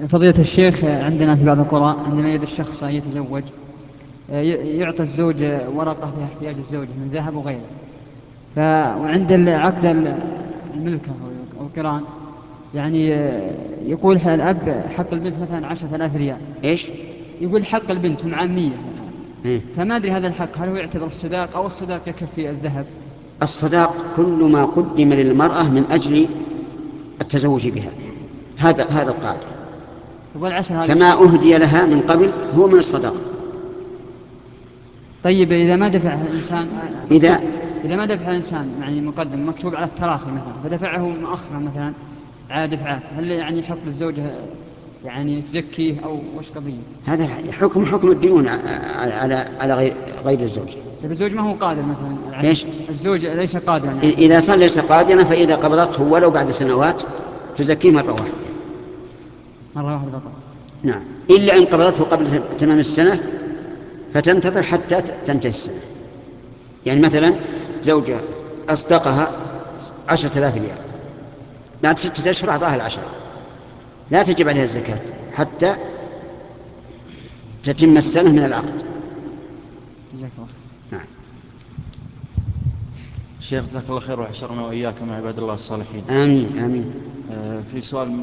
فضيلة الشيخ، عندنا في بعض القرى عندما يريد الشخص أن يتزوج يعطي الزوج ورقة فيها احتياج الزوجة من ذهب وغيره. وعند عقد الملكة أو القران، يعني يقول الأب حق البنت مثلا 10,000 ريال. إيش؟ يقول حق البنت هم عامية، إيه؟ فما أدري هذا الحق هل هو يعتبر الصداق أو الصداق يكفي الذهب؟ الصداق كل ما قدم للمرأة من أجل التزوج بها، هذا القاعدة. يقول 10 هذا فما أهدي لها من قبل هو من الصداق. طيب إذا ما دفع الإنسان إذا إذا ما دفع الإنسان يعني مقدم مكتوب على التراخي مثلا، فدفعه مؤخرا مثلا على دفعات، هل يعني يحق للزوجة يعني تزكيه أو وش قضية؟ هذا حكم الديون على غير الزوج. طيب الزوج ما هو قادر مثلا إيش؟ الزوج ليس قادرا يعني. إذا صار ليس قادرا فإذا قبضته ولو بعد سنوات تزكيه مرة واحدة. مرة واحدة فقط. نعم، إلا إن قبضته قبل تمام السنة فتنتظر حتى تنتهي السنة. يعني مثلا زوجة أصدقها 10,000 ريال، بعد 6 أشهر أعطاها 10، لا تجب عليها الزكاة حتى تتم السنة من العقد. جزاك الله. نعم. شيخ جزاك الله خير وحشرنا وإياك مع عباد الله الصالحين. آمين آمين. في سؤال